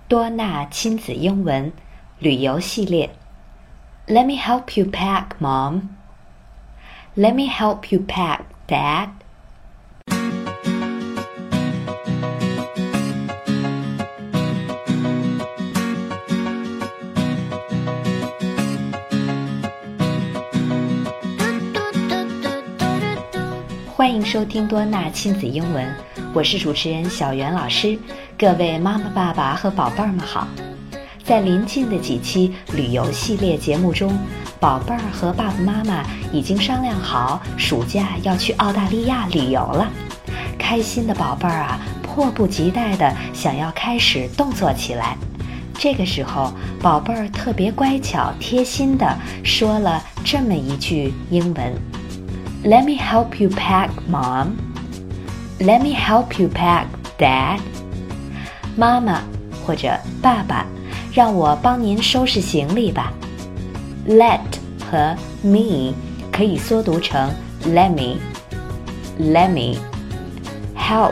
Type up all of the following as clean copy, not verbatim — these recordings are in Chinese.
多纳亲子英文旅游系列。 Let me help you pack, Mom. Let me help you pack, Dad. 欢迎收听多纳亲子英文，我是主持人小袁老师。各位妈妈爸爸和宝贝儿们好。在临近的几期旅游系列节目中，宝贝儿和爸爸妈妈已经商量好暑假要去澳大利亚旅游了。开心的宝贝儿啊，迫不及待地想要开始动作起来。这个时候，宝贝儿特别乖巧贴心地说了这么一句英文：Let me help you pack, Mom. Let me help you pack, Dad. 妈妈或者爸爸，让我帮您收拾行李吧。Let 和 me 可以缩读成 let me. Let me. Help,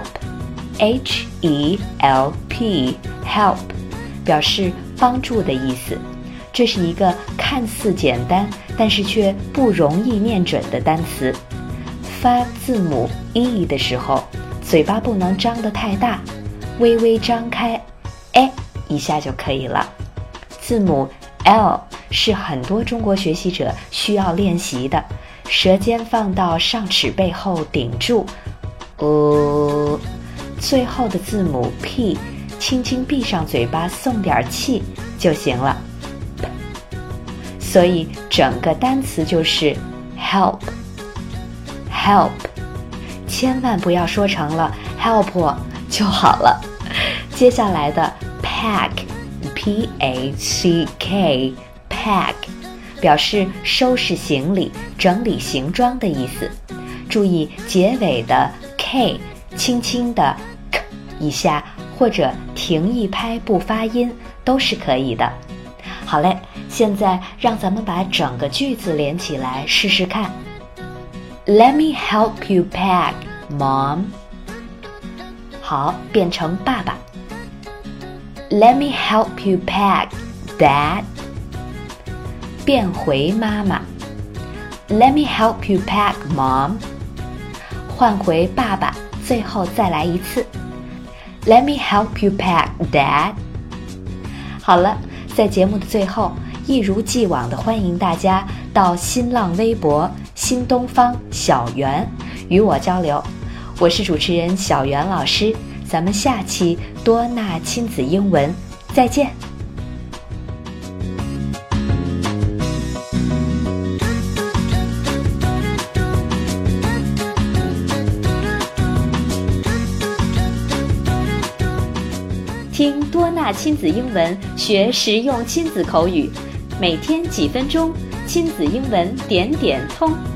H-E-L-P, help 表示帮助的意思。这是一个看似简单但是却不容易念准的单词。发字母 E 的时候，嘴巴不能张得太大，微微张开一下就可以了。字母 L 是很多中国学习者需要练习的，舌尖放到上齿背后顶住，最后的字母 P 轻轻闭上嘴巴送点气就行了。所以整个单词就是 help. Help 千万不要说成了 help 我就好了。接下来的 pack, P-A-C-K, pack 表示收拾行李整理行装的意思。注意结尾的 K 轻轻的 K 一下，或者停一拍不发音都是可以的。好嘞，现在让咱们把整个句子连起来试试看。Let me help you pack, Mom. 好，变成爸爸。Let me help you pack, Dad. 变回妈妈。Let me help you pack, Mom. 换回爸爸，最后再来一次。Let me help you pack, Dad. 好了，在节目的最后，一如既往的欢迎大家到新浪微博新东方小袁与我交流。我是主持人小袁老师，咱们下期多纳亲子英文再见。听多纳亲子英文，学实用亲子口语，每天几分钟，亲子英文点点通。